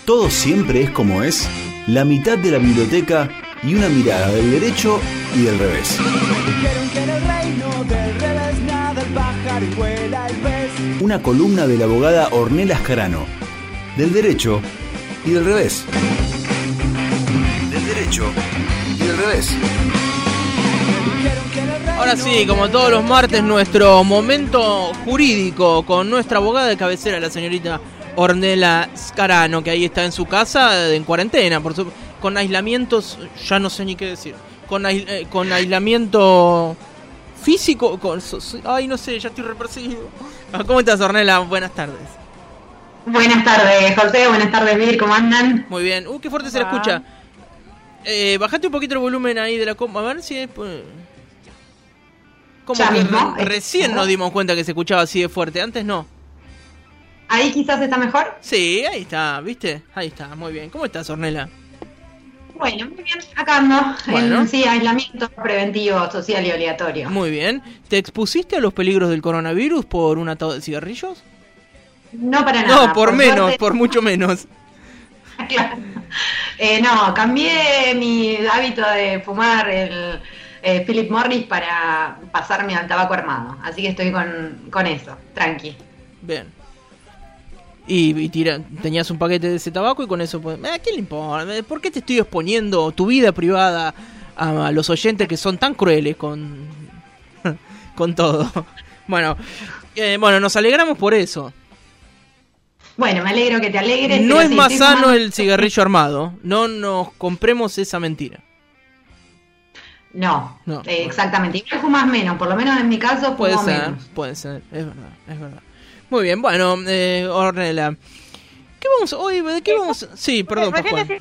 Todo siempre es como es, la mitad de la biblioteca y una mirada del derecho y del revés. Una columna de la abogada Ornella Scarano, del derecho y del revés. Del derecho y del revés. Ahora sí, como todos los martes, nuestro momento jurídico con nuestra abogada de cabecera, la señorita Ornella Scarano, que ahí está en su casa en cuarentena, con aislamientos, ya no sé ni qué decir, con aislamiento físico, ay no sé, ya estoy reperseguido. ¿Cómo estás, Ornella? Buenas tardes. Buenas tardes, José, buenas tardes, Vir, ¿cómo andan? Muy bien, qué fuerte se la escucha. Bajate un poquito el volumen ahí de la a ver si es... Como ya que mismo, recién nos dimos cuenta que se escuchaba así de fuerte, antes no. ¿Ahí quizás está mejor? Sí, ahí está, ¿viste? Ahí está, muy bien. ¿Cómo estás, Ornella? Bueno, muy bien, acá ando. Bueno. Sí, aislamiento preventivo, social y obligatorio. Muy bien. ¿Te expusiste a los peligros del coronavirus por un atado de cigarrillos? No para nada. No, por menos, suerte. por mucho menos. Claro. No, cambié mi hábito de fumar el Philip Morris para pasarme al tabaco armado. Así que estoy con eso, tranqui. Bien. Y tenías un paquete de ese tabaco y con eso... ¿qué le importa? ¿Por qué te estoy exponiendo tu vida privada a los oyentes que son tan crueles con todo? Bueno, nos alegramos por eso. Bueno, me alegro que te alegres. No es sí, más sano fumando el cigarrillo armado. No nos compremos esa mentira. No, exactamente. Igual fumas menos, por lo menos en mi caso fumo menos. Puede ser, es verdad. Muy bien, bueno, Ornella, ¿qué vamos hoy? ¿De qué vamos? Sí, perdón, Pascual.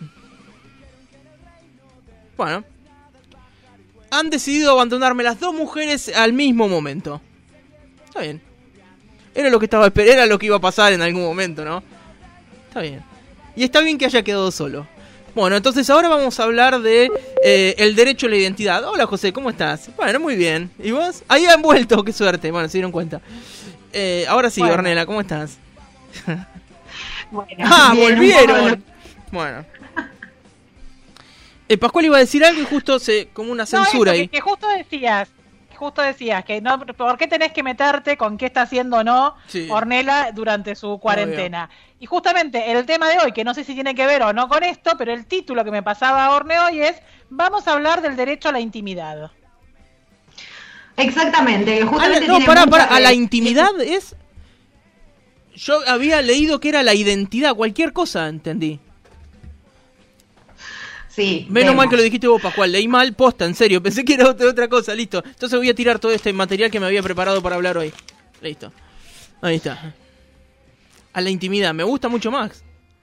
Bueno, han decidido abandonarme las dos mujeres al mismo momento. Está bien. Era lo que estaba esperando, era lo que iba a pasar en algún momento, ¿no? Está bien. Y está bien que haya quedado solo. Bueno, entonces ahora vamos a hablar de el derecho a la identidad. Hola, José, ¿cómo estás? Bueno, muy bien. ¿Y vos? Ahí han vuelto, qué suerte. Bueno, se dieron cuenta. Ahora sí, bueno. Ornella, ¿cómo estás? Bueno, volvieron. Bueno. Pascual iba a decir algo y justo como una censura ahí. Que justo decías que no, ¿por qué tenés que meterte con qué está haciendo o no Ornella durante su cuarentena? Y justamente el tema de hoy, que no sé si tiene que ver o no con esto, pero el título que me pasaba a Orne hoy es: vamos a hablar del derecho a la intimidad. Exactamente, justamente a la intimidad es... Yo había leído que era la identidad, cualquier cosa, entendí. Sí. Menos mal que lo dijiste vos, Pascual, leí mal, posta, en serio, pensé que era otra cosa, listo. Entonces voy a tirar todo este material que me había preparado para hablar hoy. Listo. Ahí está. A la intimidad, me gusta mucho más.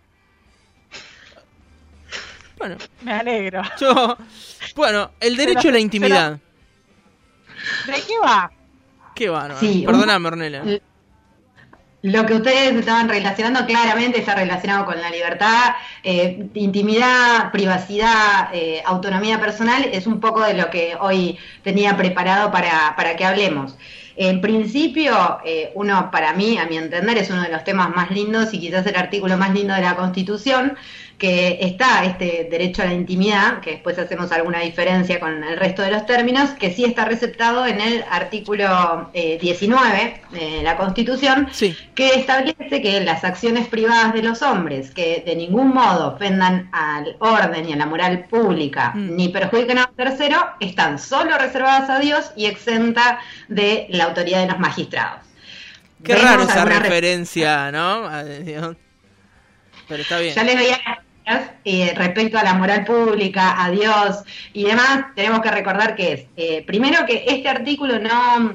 Bueno. Me alegro. Bueno, el derecho a la intimidad. ¿De qué va? ¿Qué va? No? Sí, Perdóname, Ornella. Lo que ustedes estaban relacionando claramente está relacionado con la libertad, intimidad, privacidad, autonomía personal. Es un poco de lo que hoy tenía preparado para que hablemos. En principio, para mí, a mi entender, es uno de los temas más lindos y quizás el artículo más lindo de la Constitución, que está este derecho a la intimidad, que después hacemos alguna diferencia con el resto de los términos, que sí está receptado en el artículo 19 de la Constitución, que establece que las acciones privadas de los hombres que de ningún modo ofendan al orden y a la moral pública, ni perjudiquen a un tercero, están solo reservadas a Dios y exenta de la autoridad de los magistrados. Qué raro esa referencia, ¿no? Pero está bien. Ya les veía respecto a la moral pública, a Dios y demás. Tenemos que recordar que primero que este artículo no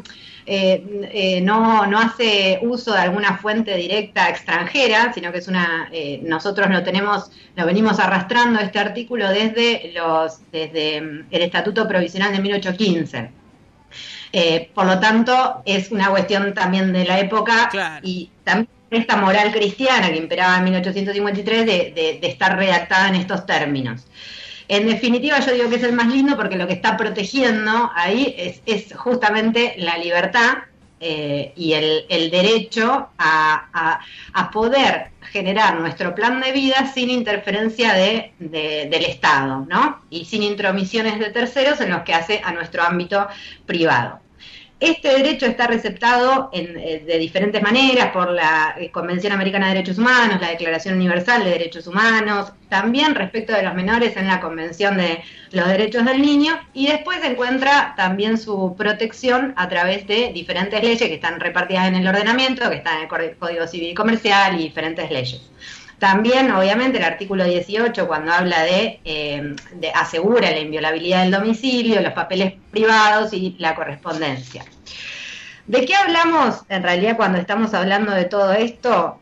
hace uso de alguna fuente directa extranjera, sino que es nosotros lo venimos arrastrando este artículo desde el Estatuto Provisional de 1815. Por lo tanto, es una cuestión también de la época, claro. Y también esta moral cristiana que imperaba en 1853 de estar redactada en estos términos. En definitiva, yo digo que es el más lindo porque lo que está protegiendo ahí es justamente la libertad y el derecho a poder generar nuestro plan de vida sin interferencia del Estado, ¿no? Y sin intromisiones de terceros en los que hace a nuestro ámbito privado. Este derecho está receptado de diferentes maneras por la Convención Americana de Derechos Humanos, la Declaración Universal de Derechos Humanos, también respecto de los menores en la Convención de los Derechos del Niño, y después encuentra también su protección a través de diferentes leyes que están repartidas en el ordenamiento, que están en el Código Civil y Comercial y diferentes leyes. También, obviamente, el artículo 18, cuando habla de asegura la inviolabilidad del domicilio, los papeles privados y la correspondencia. ¿De qué hablamos en realidad cuando estamos hablando de todo esto?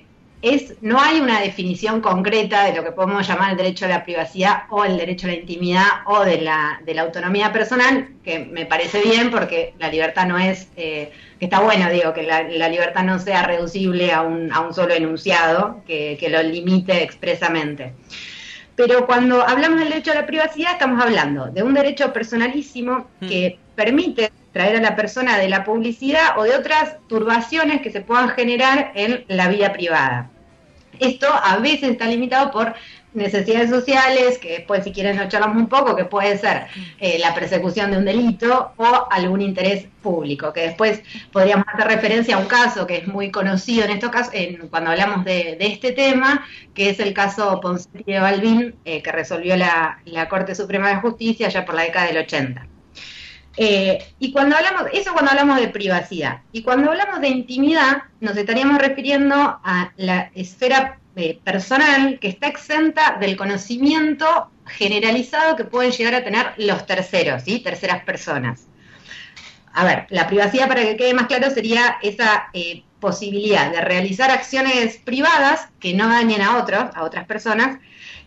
No hay una definición concreta de lo que podemos llamar el derecho a la privacidad o el derecho a la intimidad o de la autonomía personal, que me parece bien porque la libertad no es, que está bueno, digo, que la libertad no sea reducible a un solo enunciado que lo limite expresamente. Pero cuando hablamos del derecho a la privacidad estamos hablando de un derecho personalísimo que permite traer a la persona de la publicidad o de otras turbaciones que se puedan generar en la vida privada. Esto a veces está limitado por necesidades sociales, que después si quieren nos charlamos un poco, que puede ser la persecución de un delito o algún interés público, que después podríamos hacer referencia a un caso que es muy conocido en estos casos, cuando hablamos de este tema, que es el caso Ponseti de Balbín, que resolvió la Corte Suprema de Justicia ya por la década del 80. Y cuando hablamos de privacidad, y cuando hablamos de intimidad, nos estaríamos refiriendo a la esfera personal que está exenta del conocimiento generalizado que pueden llegar a tener los terceros, ¿sí? Terceras personas. A ver, la privacidad, para que quede más claro, sería esa posibilidad de realizar acciones privadas que no dañen a otras personas,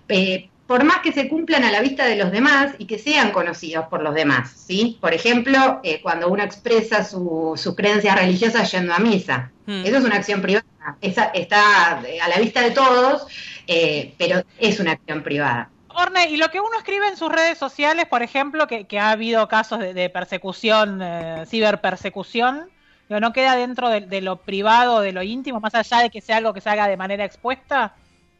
por más que se cumplan a la vista de los demás y que sean conocidos por los demás, ¿sí? Por ejemplo, cuando uno expresa sus creencias religiosas yendo a misa. Eso es una acción privada. Está a la vista de todos, pero es una acción privada. Orne, y lo que uno escribe en sus redes sociales, por ejemplo, que ha habido casos de persecución, ciberpersecución, ¿no queda dentro de lo privado, de lo íntimo, más allá de que sea algo que se haga de manera expuesta?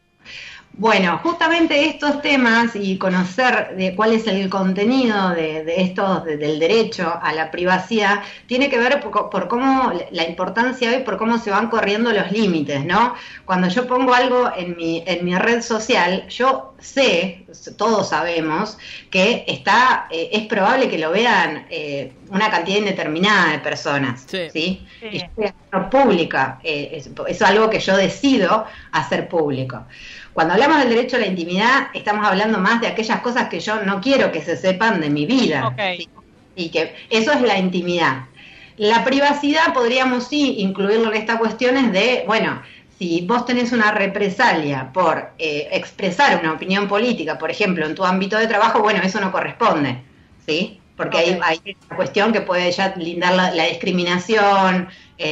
Bueno, justamente estos temas y conocer cuál es el contenido de estos del derecho a la privacidad tiene que ver por cómo la importancia hoy, por cómo se van corriendo los límites, ¿no? Cuando yo pongo algo en mi red social, yo sé, todos sabemos que es probable que lo vean una cantidad indeterminada de personas, ¿sí? Y yo voy a hacerlo pública, es algo que yo decido hacer público. Cuando hablamos del derecho a la intimidad, estamos hablando más de aquellas cosas que yo no quiero que se sepan de mi vida. Okay. ¿Sí? Y que eso es la intimidad. La privacidad podríamos sí incluirlo en estas cuestiones de, bueno, si vos tenés una represalia por expresar una opinión política, por ejemplo, en tu ámbito de trabajo, bueno, eso no corresponde, ¿sí? Porque hay una cuestión que puede ya lindar la discriminación,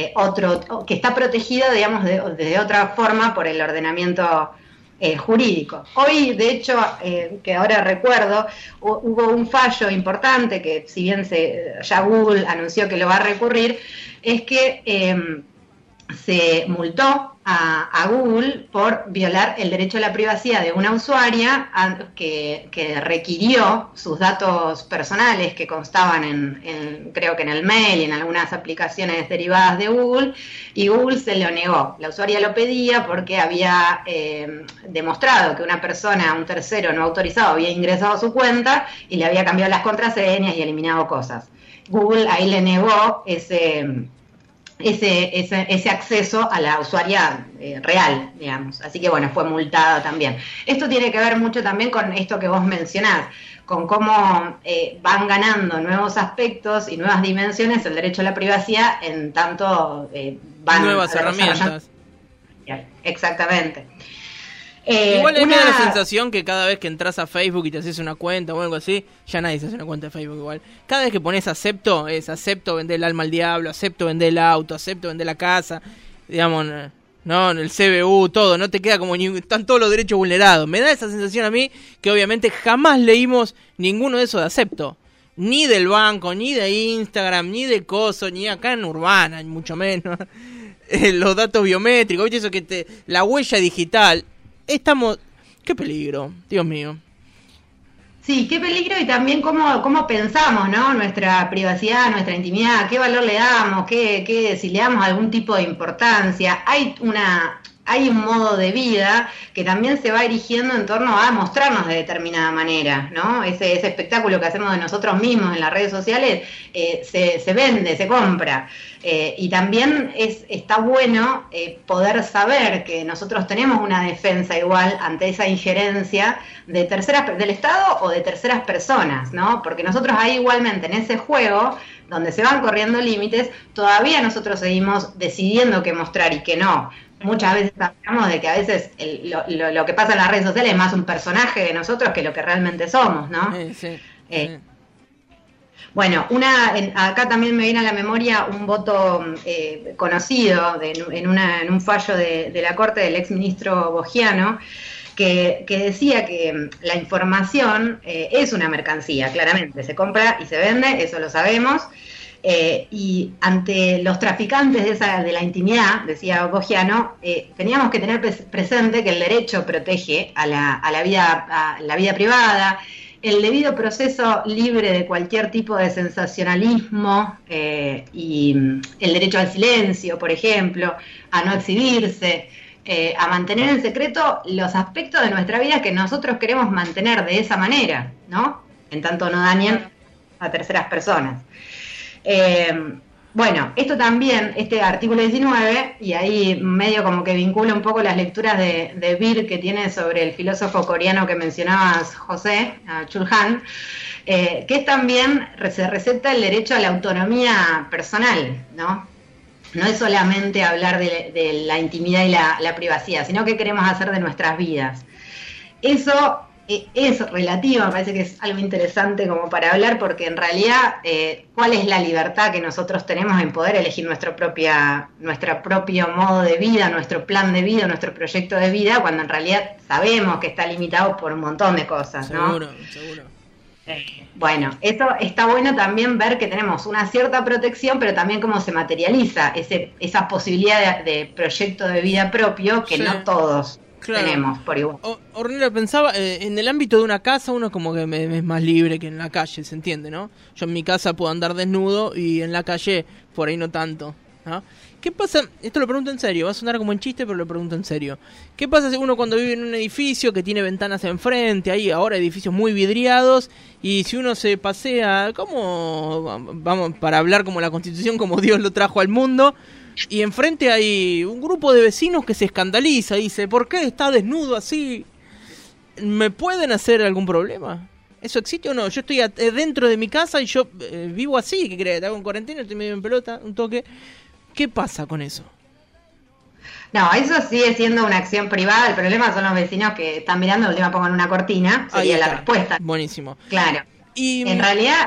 que está protegida, digamos, de otra forma por el ordenamiento jurídico. Hoy, de hecho, que ahora recuerdo, hubo un fallo importante que, si bien ya Google anunció que lo va a recurrir, es que se multó a Google por violar el derecho a la privacidad de una usuaria que requirió sus datos personales que constaban creo que en el mail y en algunas aplicaciones derivadas de Google, y Google se lo negó. La usuaria lo pedía porque había demostrado que una persona, un tercero no autorizado, había ingresado a su cuenta y le había cambiado las contraseñas y eliminado cosas. Google ahí le negó ese acceso a la usuaria real, digamos. Así que bueno, fue multada también. Esto tiene que ver mucho también con esto que vos mencionás, con cómo van ganando nuevos aspectos y nuevas dimensiones el derecho a la privacidad, en tanto van nuevas herramientas. Exactamente. Igual me da la sensación que cada vez que entras a Facebook y te haces una cuenta o algo así, ya nadie se hace una cuenta de Facebook igual. Cada vez que pones acepto, acepto vender el alma al diablo, acepto vender el auto, acepto vender la casa, digamos, no, el CBU, todo, no te queda como están todos los derechos vulnerados. Me da esa sensación a mí que obviamente jamás leímos ninguno de esos de acepto. Ni del banco, ni de Instagram, ni de coso, ni acá en Urbana, mucho menos. Los datos biométricos, ¿viste? Eso que la huella digital. Estamos... ¡Qué peligro! Dios mío. Sí, qué peligro, y también cómo pensamos, ¿no? Nuestra privacidad, nuestra intimidad, qué valor le damos, si le damos algún tipo de importancia. Hay un modo de vida que también se va erigiendo en torno a mostrarnos de determinada manera, ¿no? Ese espectáculo que hacemos de nosotros mismos en las redes sociales se vende, se compra. Y también está bueno poder saber que nosotros tenemos una defensa igual ante esa injerencia de del Estado o de terceras personas, ¿no? Porque nosotros ahí igualmente en ese juego donde se van corriendo límites, todavía nosotros seguimos decidiendo qué mostrar y qué no. Muchas veces hablamos de que a veces lo que pasa en las redes sociales es más un personaje de nosotros que lo que realmente somos, ¿no? Sí. Bueno, acá también me viene a la memoria un voto conocido en un fallo de la Corte del exministro Bogiano, que decía que la información es una mercancía, claramente, se compra y se vende, eso lo sabemos. Y ante los traficantes de la intimidad, decía Bogiano, teníamos que tener presente que el derecho protege a la vida privada, el debido proceso libre de cualquier tipo de sensacionalismo y el derecho al silencio, por ejemplo, a no exhibirse, a mantener en secreto los aspectos de nuestra vida que nosotros queremos mantener de esa manera, ¿no? En tanto no dañen a terceras personas. Bueno, esto también, este artículo 19, y ahí medio como que vincula un poco las lecturas de Bir que tiene sobre el filósofo coreano que mencionabas, José, Chul Han, que es también, se receta el derecho a la autonomía personal, ¿no? No es solamente hablar de la intimidad y la privacidad, sino qué queremos hacer de nuestras vidas. Eso es relativo, me parece que es algo interesante como para hablar, porque en realidad, ¿cuál es la libertad que nosotros tenemos en poder elegir nuestro propio modo de vida, nuestro plan de vida, nuestro proyecto de vida, cuando en realidad sabemos que está limitado por un montón de cosas, ¿no? Seguro. Bueno, eso está bueno también ver que tenemos una cierta protección, pero también cómo se materializa esa posibilidad de proyecto de vida propio que no todos tenemos por igual. Ornella, pensaba, en el ámbito de una casa uno como que es más libre que en la calle, se entiende, ¿no? Yo en mi casa puedo andar desnudo y en la calle por ahí no tanto, ¿no? ¿Qué pasa? Esto lo pregunto en serio, va a sonar como un chiste, pero lo pregunto en serio. ¿Qué pasa si uno cuando vive en un edificio que tiene ventanas enfrente, hay ahora edificios muy vidriados, y si uno se pasea, vamos, para hablar como la Constitución, como Dios lo trajo al mundo, y enfrente hay un grupo de vecinos que se escandaliza y dice, ¿por qué está desnudo así? ¿Me pueden hacer algún problema? ¿Eso existe o no? Yo estoy dentro de mi casa y yo vivo así, ¿qué crees? Hago en cuarentena, estoy medio en pelota, un toque. ¿Qué pasa con eso? No, eso sigue siendo una acción privada. El problema son los vecinos que están mirando, el última pongan una cortina, sería la respuesta. Buenísimo. Claro. Y en realidad...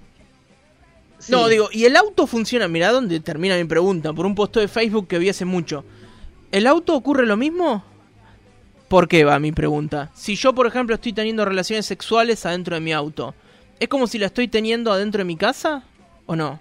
Sí. No, digo, ¿y el auto funciona? Mirá dónde termina mi pregunta, por un posteo de Facebook que vi hace mucho. ¿El auto ocurre lo mismo? ¿Por qué va mi pregunta? Si yo, por ejemplo, estoy teniendo relaciones sexuales adentro de mi auto, ¿es como si la estoy teniendo adentro de mi casa o no?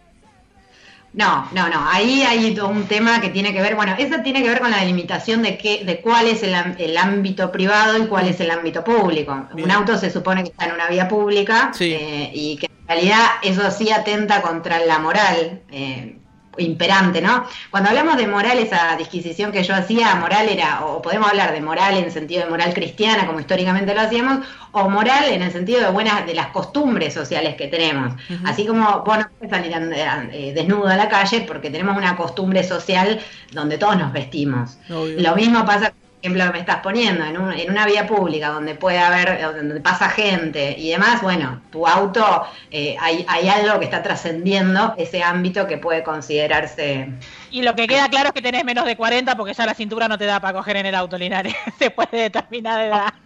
No. Ahí hay todo un tema que tiene que ver, bueno, eso tiene que ver con la delimitación de cuál es el ámbito privado y cuál es el ámbito público. Bien. Un auto se supone que está en una vía pública, sí. Y que en realidad eso sí atenta contra la moral imperante, ¿no? Cuando hablamos de moral, esa disquisición que yo hacía, moral era, o podemos hablar de moral en sentido de moral cristiana, como históricamente lo hacíamos, o moral en el sentido de las costumbres sociales que tenemos. Uh-huh. Así como vos no puedes salir desnudo a la calle porque tenemos una costumbre social donde todos nos vestimos. Obvio. Lo mismo pasa, por ejemplo, que me estás poniendo en una vía pública donde puede haber, donde pasa gente y demás. Bueno, tu auto, hay algo que está trascendiendo ese ámbito que puede considerarse. Y lo que queda claro es que tenés menos de 40 porque ya la cintura no te da para coger en el auto, Linares. Se puede determinar la edad.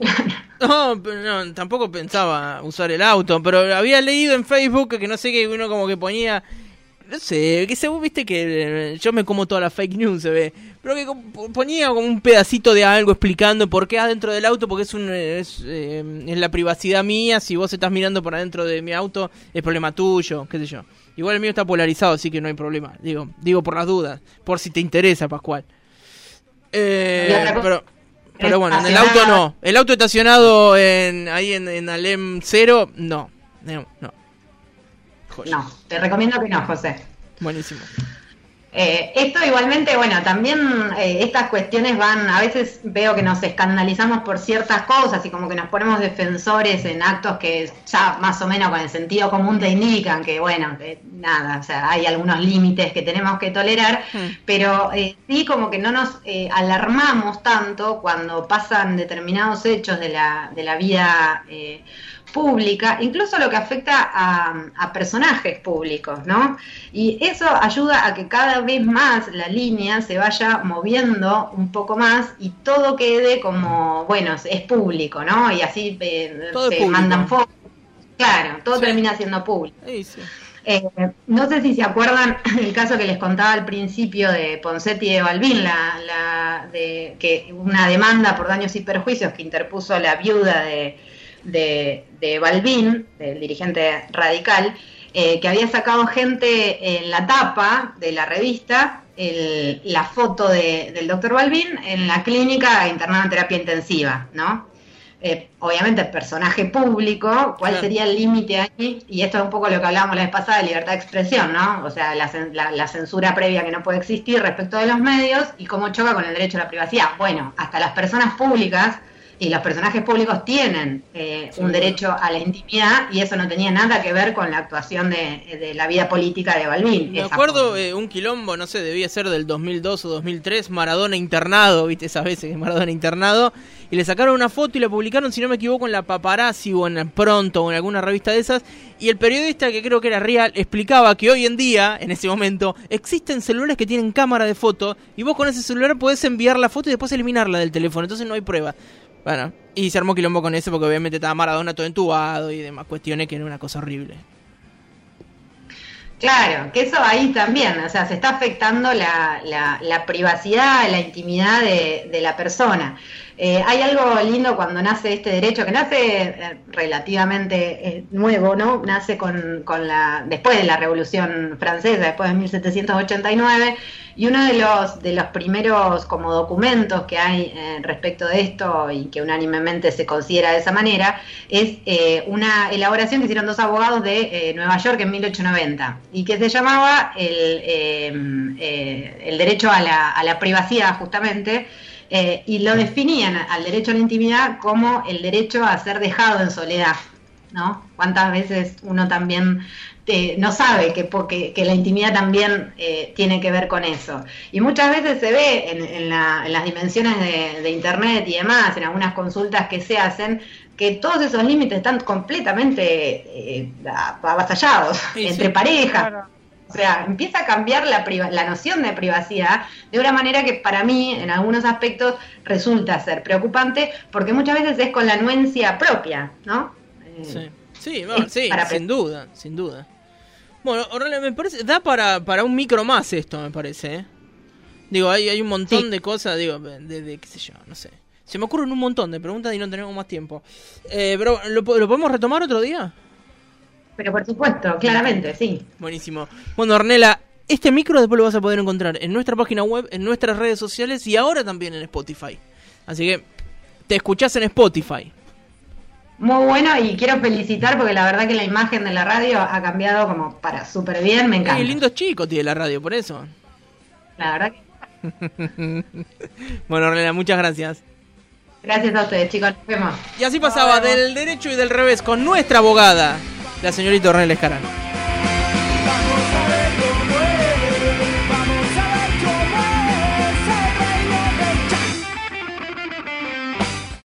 No, tampoco pensaba usar el auto, pero había leído en Facebook que no sé, que uno como que ponía No sé, que viste que yo me como toda la fake news, se ve. Pero que ponía como un pedacito de algo explicando por qué adentro del auto, porque es la privacidad mía. Si vos estás mirando por adentro de mi auto, es problema tuyo, qué sé yo. Igual el mío está polarizado, así que no hay problema. Digo por las dudas, por si te interesa, Pascual. Pero bueno, en el auto no. El auto estacionado ahí en Alem 0, no. No, te recomiendo que no, José. Buenísimo. Esto igualmente, bueno, también estas cuestiones a veces veo que nos escandalizamos por ciertas cosas y como que nos ponemos defensores en actos que ya más o menos con el sentido común te indican que, bueno, nada, o sea, hay algunos límites que tenemos que tolerar, pero sí como que no nos alarmamos tanto cuando pasan determinados hechos de la vida pública, incluso lo que afecta a personajes públicos, ¿no? Y eso ayuda a que cada vez más la línea se vaya moviendo un poco más y todo quede como, bueno, es público, ¿no? Y así se mandan fotos. Claro, todo termina siendo público. Sí. No sé si se acuerdan el caso que les contaba al principio de Ponseti y de Balbín, que una demanda por daños y perjuicios que interpuso la viuda de Balbín, del dirigente radical, que había sacado gente en la tapa de la revista, la foto del doctor Balbín en la clínica internado en terapia intensiva, ¿no? Obviamente personaje público, ¿cuál sería el límite ahí? Y esto es un poco lo que hablábamos la vez pasada de libertad de expresión, ¿no? O sea, la censura previa que no puede existir respecto de los medios y cómo choca con el derecho a la privacidad. Bueno, hasta las personas públicas y los personajes públicos tienen un derecho a la intimidad y eso no tenía nada que ver con la actuación de la vida política de Balbín. Me acuerdo un quilombo, no sé, debía ser del 2002 o 2003, Maradona internado, viste esas veces que Maradona internado, y le sacaron una foto y la publicaron, si no me equivoco, en la Paparazzi o en Pronto o en alguna revista de esas, y el periodista, que creo que era Real, explicaba que hoy en día, en ese momento, existen celulares que tienen cámara de foto y vos con ese celular podés enviar la foto y después eliminarla del teléfono, entonces no hay prueba. Bueno, y se armó quilombo con eso porque obviamente estaba Maradona todo entubado y demás cuestiones que era una cosa horrible. Claro, que eso ahí también, o sea, se está afectando la privacidad, la intimidad de la persona. Hay algo lindo cuando nace este derecho, que nace relativamente nuevo, ¿no? Nace después de la Revolución Francesa, después de 1789, y uno de los primeros como documentos que hay respecto de esto y que unánimemente se considera de esa manera es una elaboración que hicieron dos abogados de Nueva York en 1890 y que se llamaba el derecho a la privacidad justamente. Y lo definían al derecho a la intimidad como el derecho a ser dejado en soledad, ¿no? ¿Cuántas veces uno también no sabe que la intimidad también tiene que ver con eso? Y muchas veces se ve en las dimensiones de Internet y demás, en algunas consultas que se hacen, que todos esos límites están completamente avasallados entre parejas. Claro. O sea, empieza a cambiar la noción de privacidad de una manera que para mí, en algunos aspectos, resulta ser preocupante, porque muchas veces es con la anuencia propia, ¿no? Sí, sin duda. Bueno, me parece, da para un micro más esto, me parece, ¿eh? Digo, hay un montón de cosas, digo, de qué sé yo, no sé. Se me ocurren un montón de preguntas y no tenemos más tiempo. Pero, ¿lo podemos retomar otro día? Pero por supuesto, claramente, sí. Buenísimo. Bueno, Ornella, este micro después lo vas a poder encontrar en nuestra página web, en nuestras redes sociales y ahora también en Spotify. Así que te escuchás en Spotify. Muy bueno, y quiero felicitar porque la verdad que la imagen de la radio ha cambiado como para súper bien, me encanta. Qué lindos chicos tiene la radio, por eso. La verdad que... Bueno, Ornella, muchas gracias. Gracias a ustedes, chicos, nos vemos. Y así pasaba del derecho y del revés con nuestra abogada, la señorita Ornella Escarano.